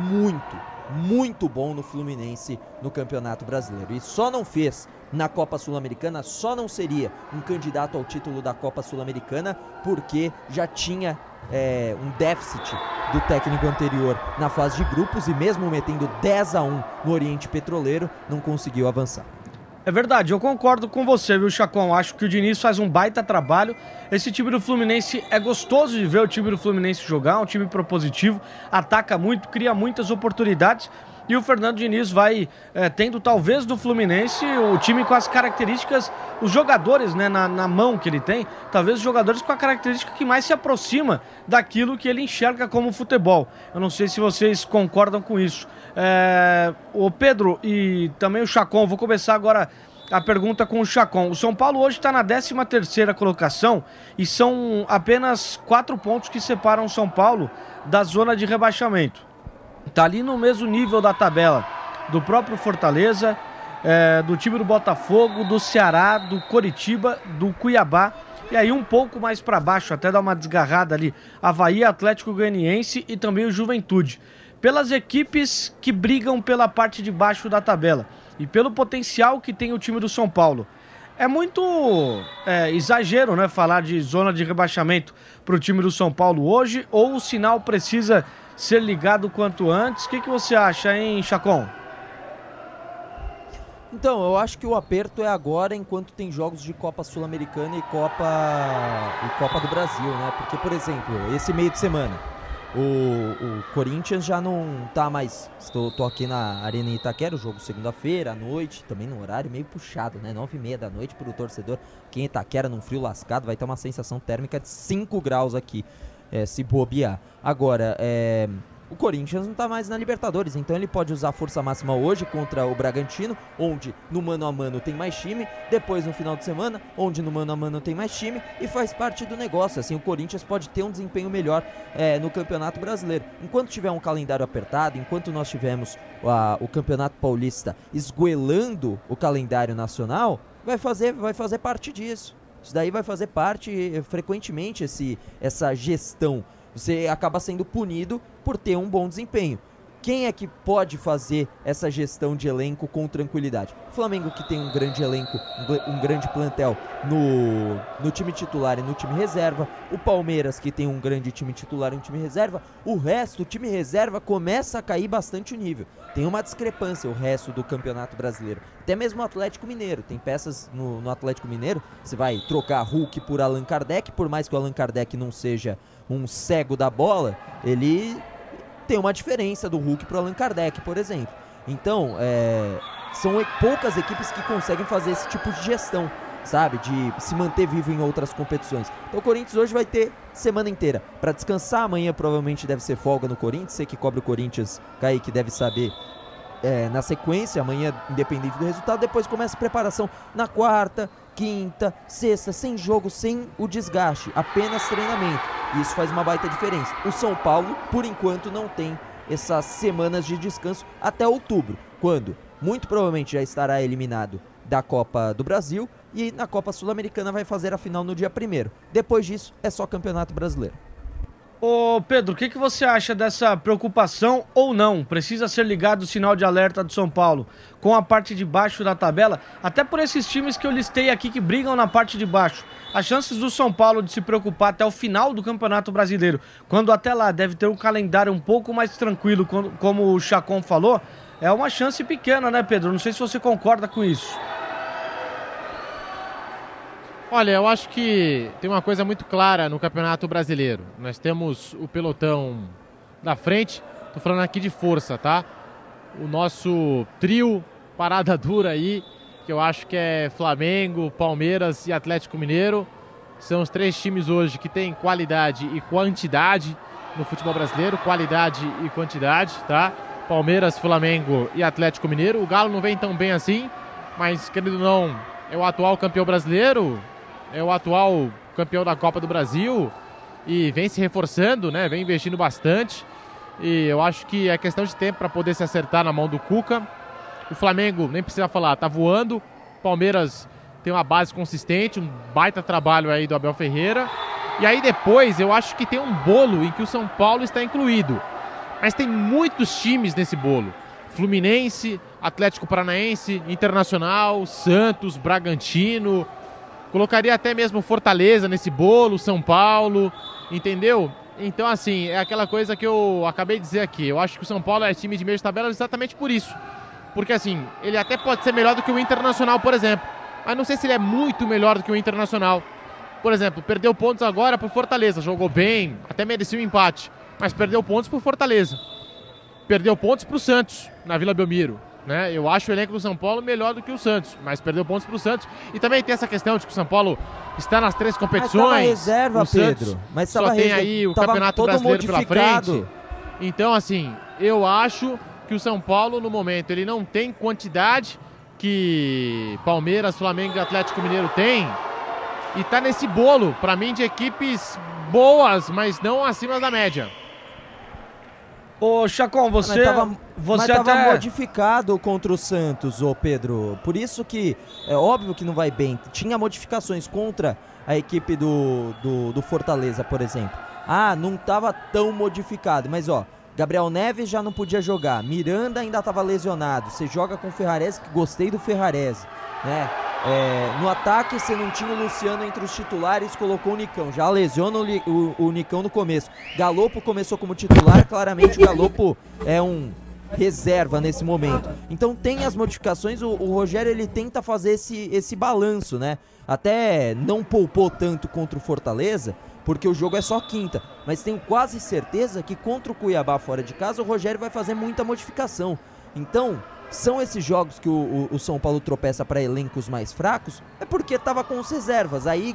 muito bom no Fluminense no Campeonato Brasileiro, e só não fez na Copa Sul-Americana, só não seria um candidato ao título da Copa Sul-Americana porque já tinha um déficit do técnico anterior na fase de grupos, e mesmo metendo 10-1 no Oriente Petroleiro, não conseguiu avançar. É verdade, eu concordo com você, viu, Chacon? Acho que o Diniz faz um baita trabalho. Esse time do Fluminense, é gostoso de ver o time do Fluminense jogar, um time propositivo, ataca muito, cria muitas oportunidades. E o Fernando Diniz vai tendo, talvez, do Fluminense, o time com as características, os jogadores, né, na mão que ele tem, talvez os jogadores com a característica que mais se aproxima daquilo que ele enxerga como futebol. Eu não sei se vocês concordam com isso. O Pedro e também o Chacon, vou começar agora a pergunta com o Chacon. O São Paulo hoje está na 13ª colocação e são apenas 4 pontos que separam o São Paulo da zona de rebaixamento. Tá ali no mesmo nível da tabela do próprio Fortaleza, do time do Botafogo, do Ceará, do Coritiba, do Cuiabá, e aí um pouco mais para baixo, até dar uma desgarrada ali, Avaí, Atlético Goianiense e também o Juventude. Pelas equipes que brigam pela parte de baixo da tabela e pelo potencial que tem o time do São Paulo. É muito exagero, né, falar de zona de rebaixamento para o time do São Paulo hoje, ou o sinal precisa ser ligado quanto antes? O que você acha, hein, Chacon? Então, eu acho que o aperto é agora, enquanto tem jogos de Copa Sul-Americana e Copa do Brasil, né? Porque, por exemplo, esse meio de semana, o Corinthians já não tá mais... Tô aqui na Arena Itaquera, o jogo segunda-feira à noite, também no horário meio puxado, né? 9h30 da noite pro torcedor. Quem em Itaquera num frio lascado vai ter uma sensação térmica de 5 graus aqui. Se bobear. Agora, o Corinthians não está mais na Libertadores, então ele pode usar a força máxima hoje contra o Bragantino, onde no mano a mano tem mais time, depois no final de semana, onde no mano a mano tem mais time, e faz parte do negócio. Assim, o Corinthians pode ter um desempenho melhor no Campeonato Brasileiro. Enquanto tiver um calendário apertado, enquanto nós tivermos o Campeonato Paulista esgoelando o calendário nacional, vai fazer parte disso. Isso daí vai fazer parte frequentemente, essa gestão. Você acaba sendo punido por ter um bom desempenho. Quem é que pode fazer essa gestão de elenco com tranquilidade? O Flamengo, que tem um grande elenco, um grande plantel no time titular e no time reserva. O Palmeiras, que tem um grande time titular e um time reserva. O resto, o time reserva, começa a cair bastante o nível. Tem uma discrepância o resto do Campeonato Brasileiro. Até mesmo o Atlético Mineiro. Tem peças no Atlético Mineiro. Você vai trocar Hulk por Allan Kardec. Por mais que o Allan Kardec não seja um cego da bola, ele... tem uma diferença do Hulk para o Allan Kardec, por exemplo. Então, são poucas equipes que conseguem fazer esse tipo de gestão, sabe? De se manter vivo em outras competições. Então o Corinthians hoje vai ter semana inteira para descansar. Amanhã provavelmente deve ser folga no Corinthians. Você que cobre o Corinthians, Kaique, deve saber na sequência. Amanhã, independente do resultado, depois começa a preparação na quarta, quinta, sexta, sem jogo, sem o desgaste, apenas treinamento. E isso faz uma baita diferença. O São Paulo, por enquanto, não tem essas semanas de descanso até outubro, quando muito provavelmente já estará eliminado da Copa do Brasil e na Copa Sul-Americana vai fazer a final no dia 1º. Depois disso, é só Campeonato Brasileiro. Ô Pedro, o que você acha dessa preocupação ou não? Precisa ser ligado o sinal de alerta do São Paulo com a parte de baixo da tabela? Até por esses times que eu listei aqui que brigam na parte de baixo. As chances do São Paulo de se preocupar até o final do Campeonato Brasileiro, quando até lá deve ter um calendário um pouco mais tranquilo, como o Chacon falou, é uma chance pequena, né, Pedro? Não sei se você concorda com isso. Olha, eu acho que tem uma coisa muito clara no Campeonato Brasileiro. Nós temos o pelotão da frente, tô falando aqui de força, tá? O nosso trio parada dura aí, que eu acho que é Flamengo, Palmeiras e Atlético Mineiro. São os 3 times hoje que têm qualidade e quantidade no futebol brasileiro, qualidade e quantidade, tá? Palmeiras, Flamengo e Atlético Mineiro. O Galo não vem tão bem assim, mas, querido ou não, é o atual campeão brasileiro, é o atual campeão da Copa do Brasil e vem se reforçando, né? Vem investindo bastante e eu acho que é questão de tempo para poder se acertar na mão do Cuca. O Flamengo, nem precisa falar, tá voando. Palmeiras tem uma base consistente, um baita trabalho aí do Abel Ferreira. E aí depois eu acho que tem um bolo em que o São Paulo está incluído. Mas tem muitos times nesse bolo. Fluminense, Atlético Paranaense, Internacional, Santos, Bragantino. Colocaria até mesmo Fortaleza nesse bolo, São Paulo, entendeu? Então, assim, é aquela coisa que eu acabei de dizer aqui. Eu acho que o São Paulo é time de meio de tabela exatamente por isso. Porque, assim, ele até pode ser melhor do que o Internacional, por exemplo. Mas não sei se ele é muito melhor do que o Internacional. Por exemplo, perdeu pontos agora pro Fortaleza. Jogou bem, até merecia um empate. Mas perdeu pontos pro Fortaleza. Perdeu pontos pro Santos, na Vila Belmiro. Né? Eu acho o elenco do São Paulo melhor do que o Santos, mas perdeu pontos pro Santos. E também tem essa questão de que o São Paulo está nas 3 competições. Mas reserva, Pedro. Mas só tem aí o Campeonato Brasileiro pela frente. Então, assim, eu acho que o São Paulo, no momento, ele não tem quantidade que Palmeiras, Flamengo e Atlético Mineiro tem. E tá nesse bolo, pra mim, de equipes boas, mas não acima da média. Ô, Chacon, você tava modificado contra o Santos, ô Pedro. Por isso que é óbvio que não vai bem. Tinha modificações contra a equipe do Fortaleza, por exemplo. Ah, não tava tão modificado, mas ó, Gabriel Neves já não podia jogar. Miranda ainda tava lesionado. Você joga com o Ferrarese, que gostei do Ferrarese, né? No ataque você não tinha o Luciano entre os titulares, colocou o Nicão, já lesiona o Nicão no começo. Galopo começou como titular, claramente o Galopo é um reserva nesse momento. Então tem as modificações, o Rogério ele tenta fazer esse balanço, né? Até não poupou tanto contra o Fortaleza, porque o jogo é só quinta, mas tenho quase certeza que contra o Cuiabá fora de casa o Rogério vai fazer muita modificação. Então são esses jogos que o São Paulo tropeça para elencos mais fracos, é porque estava com os reservas, aí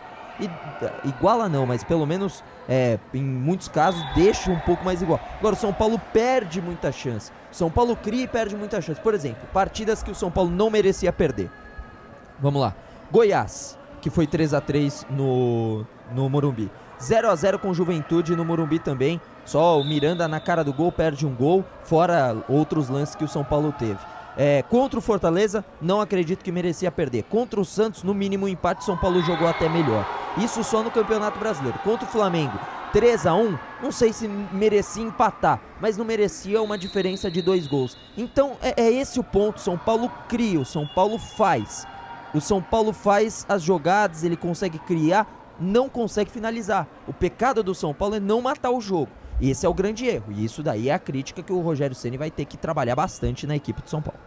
iguala não, mas pelo menos em muitos casos deixa um pouco mais igual. Agora o São Paulo perde muita chance, São Paulo cria e perde muita chance. Por exemplo, partidas que o São Paulo não merecia perder. Vamos lá, Goiás, que foi 3-3 no Morumbi, 0-0 com Juventude no Morumbi também. Só o Miranda na cara do gol perde um gol, fora outros lances que o São Paulo teve. Contra o Fortaleza, não acredito que merecia perder. Contra o Santos, no mínimo um empate, São Paulo jogou até melhor. Isso só no Campeonato Brasileiro. Contra o Flamengo, 3-1, não sei se merecia empatar, mas não merecia uma diferença de 2 gols. Então é esse o ponto, São Paulo cria, o São Paulo faz. O São Paulo faz as jogadas, ele consegue criar, não consegue finalizar. O pecado do São Paulo é não matar o jogo. Esse é o grande erro, e isso daí é a crítica que o Rogério Ceni vai ter que trabalhar bastante na equipe de São Paulo.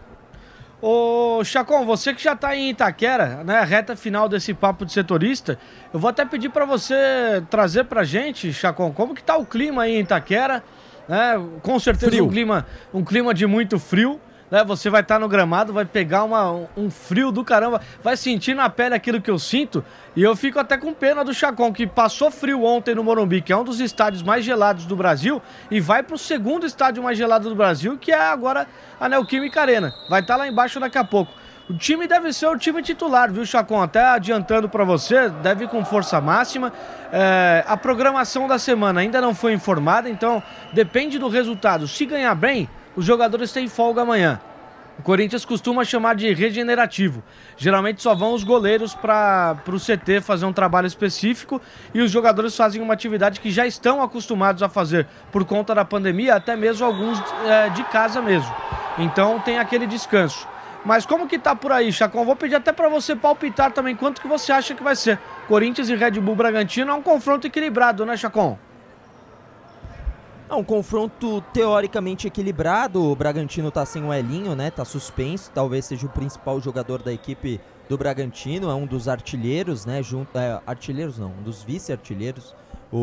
Ô, Chacon, você que já tá em Itaquera, né, reta final desse papo de setorista, eu vou até pedir para você trazer pra gente, Chacon, como que tá o clima aí em Itaquera, né? Com certeza um clima de muito frio, né? Você vai estar no gramado, vai pegar um frio do caramba, vai sentir na pele aquilo que eu sinto, e eu fico até com pena do Chacon, que passou frio ontem no Morumbi, que é um dos estádios mais gelados do Brasil, e vai pro segundo estádio mais gelado do Brasil, que é agora a Neoquímica Arena. Vai estar lá embaixo daqui a pouco. O time deve ser o time titular, viu, Chacon? Até adiantando para você, deve ir com força máxima. A programação da semana ainda não foi informada, então depende do resultado. Se ganhar bem, os jogadores têm folga amanhã. o Corinthians costuma chamar de regenerativo. Geralmente só vão os goleiros para o CT fazer um trabalho específico e os jogadores fazem uma atividade que já estão acostumados a fazer por conta da pandemia, até mesmo alguns de casa mesmo. Então tem aquele descanso. Mas como que tá por aí, Chacon? Vou pedir até para você palpitar também quanto que você acha que vai ser. Corinthians e Red Bull Bragantino é um confronto equilibrado, né, Chacon? É um confronto teoricamente equilibrado. O Bragantino tá sem o Elinho, né? Tá suspenso. Talvez seja o principal jogador da equipe do Bragantino. É um dos artilheiros, né? Artilheiros não, um dos vice-artilheiros.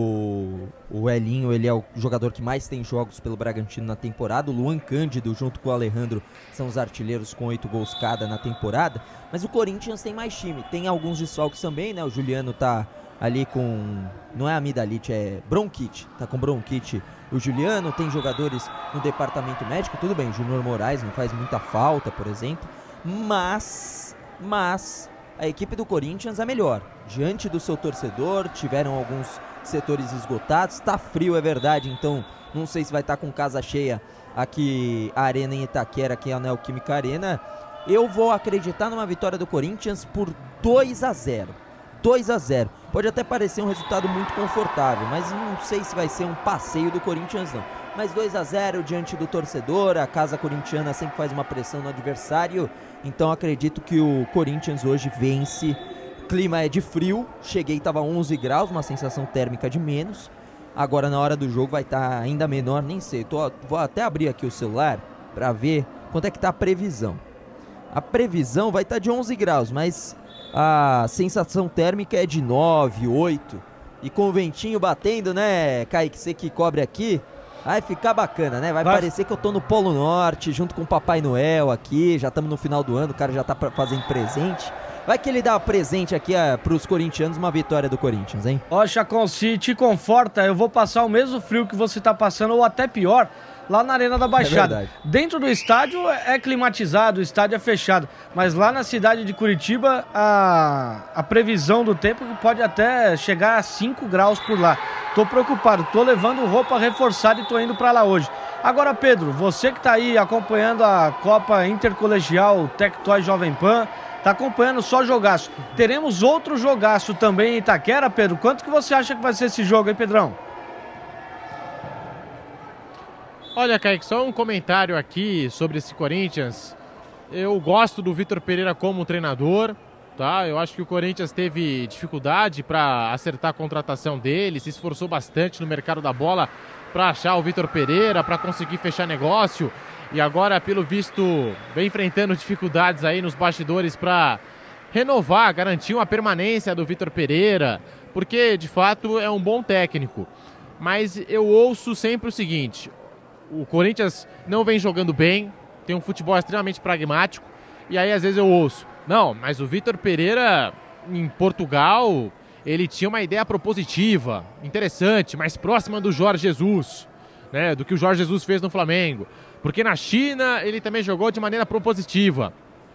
O Elinho, ele é o jogador que mais tem jogos pelo Bragantino na temporada. O Luan Cândido, junto com o Alejandro, são os artilheiros com 8 gols cada na temporada. Mas o Corinthians tem mais time. Tem alguns desfalques também, né? O Juliano tá ali com... Não é amidalite, é bronquite. Tá com bronquite o Juliano. Tem jogadores no departamento médico. Tudo bem, Júnior Moraes não faz muita falta, por exemplo. Mas a equipe do Corinthians é melhor. Diante do seu torcedor, tiveram alguns setores esgotados. Tá frio, é verdade, então não sei se vai estar com casa cheia aqui a Arena em Itaquera, aqui a Neoquímica Arena. Eu vou acreditar numa vitória do Corinthians por 2-0. 2-0. Pode até parecer um resultado muito confortável, mas não sei se vai ser um passeio do Corinthians não. Mas 2-0 diante do torcedor, a casa corintiana sempre faz uma pressão no adversário, então acredito que o Corinthians hoje vence. O clima é de frio, cheguei, estava 11 graus, uma sensação térmica de menos. Agora na hora do jogo vai estar ainda menor, nem sei. Vou até abrir aqui o celular para ver quanto é que está a previsão. A previsão vai estar de 11 graus, mas a sensação térmica é de 9, 8. E com o ventinho batendo, né, Kaique, você que cobre aqui, vai ficar bacana, né? Vai parecer que eu tô no Polo Norte, junto com o Papai Noel aqui. Já estamos no final do ano, o cara já tá fazendo presente. Vai que ele dá presente aqui pros corintianos, uma vitória do Corinthians, hein? Ó, Chacon, se te conforta, eu vou passar o mesmo frio que você tá passando, ou até pior, lá na Arena da Baixada. Dentro do estádio é climatizado, o estádio é fechado, mas lá na cidade de Curitiba, a previsão do tempo pode até chegar a 5 graus por lá. Tô preocupado, tô levando roupa reforçada e tô indo pra lá hoje. Agora, Pedro, você que tá aí acompanhando a Copa Intercolegial Tectoy Jovem Pan, tá acompanhando só jogaço. Teremos outro jogaço também em Itaquera, Pedro. Quanto que você acha que vai ser esse jogo, hein, Pedrão? Olha, Kaique, só um comentário aqui sobre esse Corinthians. Eu gosto do Vitor Pereira como treinador, tá? Eu acho que o Corinthians teve dificuldade para acertar a contratação dele, se esforçou bastante no mercado da bola para achar o Vitor Pereira, para conseguir fechar negócio. E agora, pelo visto, vem enfrentando dificuldades aí nos bastidores para renovar, garantir uma permanência do Vitor Pereira, porque, de fato, é um bom técnico. Mas eu ouço sempre o seguinte: o Corinthians não vem jogando bem, tem um futebol extremamente pragmático, e aí às vezes eu ouço: não, mas o Vitor Pereira, em Portugal, ele tinha uma ideia propositiva, interessante, mais próxima do Jorge Jesus, né, do que o Jorge Jesus fez no Flamengo. Porque na China ele também jogou de maneira propositiva.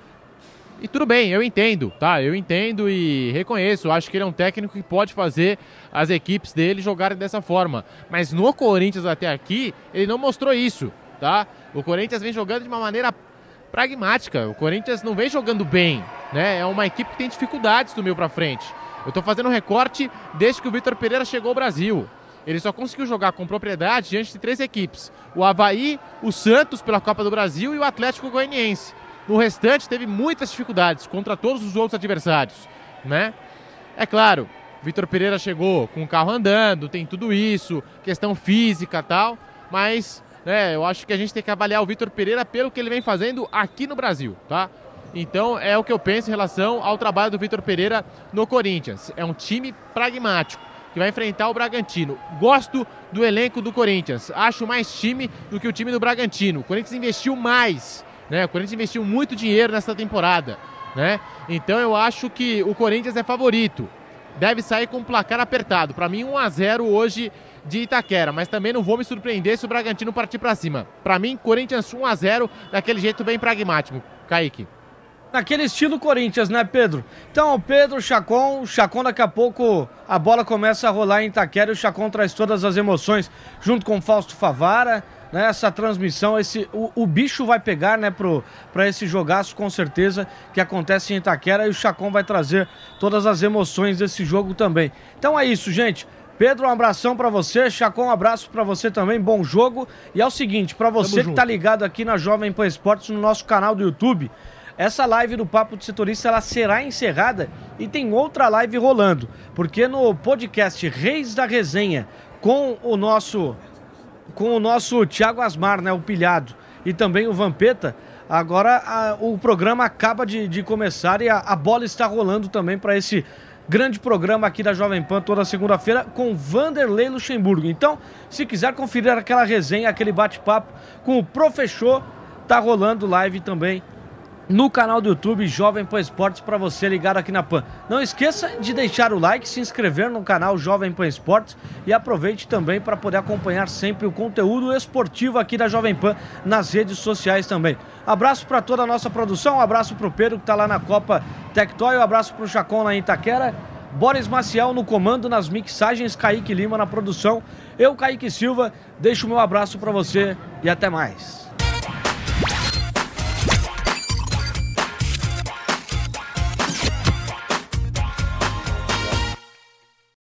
E tudo bem, eu entendo, tá? Eu entendo e reconheço. Acho que ele é um técnico que pode fazer as equipes dele jogarem dessa forma. Mas no Corinthians até aqui, ele não mostrou isso, tá? O Corinthians vem jogando de uma maneira pragmática. O Corinthians não vem jogando bem, né? É uma equipe que tem dificuldades do meio pra frente. Eu tô fazendo um recorte desde que o Vitor Pereira chegou ao Brasil. Ele só conseguiu jogar com propriedade diante de 3 equipes: o Avaí, o Santos pela Copa do Brasil e o Atlético Goianiense. No restante teve muitas dificuldades contra todos os outros adversários, né? É claro, Vitor Pereira chegou com o carro andando, tem tudo isso, questão física e tal, mas, né, eu acho que a gente tem que avaliar o Vitor Pereira pelo que ele vem fazendo aqui no Brasil, tá? Então é o que eu penso em relação ao trabalho do Vitor Pereira no Corinthians. É um time pragmático que vai enfrentar o Bragantino. Gosto do elenco do Corinthians, acho mais time do que o time do Bragantino. O Corinthians investiu mais, né? O Corinthians investiu muito dinheiro nessa temporada, né? Então eu acho que o Corinthians é favorito. Deve sair com um placar apertado. Para mim 1-0 hoje de Itaquera, mas também não vou me surpreender se o Bragantino partir para cima. Para mim, Corinthians 1-0, daquele jeito bem pragmático. Kaique. naquele estilo Corinthians, né, Pedro? Então, Pedro, o Chacon daqui a pouco a bola começa a rolar em Itaquera e o Chacon traz todas as emoções junto com o Fausto Favara, né? Essa transmissão, o bicho vai pegar, né, para esse jogaço com certeza que acontece em Itaquera e o Chacon vai trazer todas as emoções desse jogo também. Então é isso, gente. Pedro, um abração pra você, Chacon, um abraço pra você também, bom jogo. E é o seguinte, pra você que tá ligado aqui na Jovem Pan Esportes, no nosso canal do YouTube, essa live do Papo de Setorista, ela será encerrada e tem outra live rolando, porque no podcast Reis da Resenha, com o nosso Thiago Asmar, né, o Pilhado, e também o Vampeta, agora o programa acaba de começar e a bola está rolando também para esse grande programa aqui da Jovem Pan toda segunda-feira com Vanderlei Luxemburgo. Então, se quiser conferir aquela resenha, aquele bate-papo com o Profechô, tá rolando live também no canal do YouTube Jovem Pan Esportes para você ligado aqui na Pan. Não esqueça de deixar o like, se inscrever no canal Jovem Pan Esportes e aproveite também para poder acompanhar sempre o conteúdo esportivo aqui da Jovem Pan nas redes sociais também. Abraço para toda a nossa produção, um abraço para o Pedro que está lá na Copa Tectoy, um abraço para o Chacon lá em Itaquera, Boris Maciel no comando, nas mixagens, Kaique Lima na produção, eu, Kaique Silva, deixo o meu abraço para você e até mais.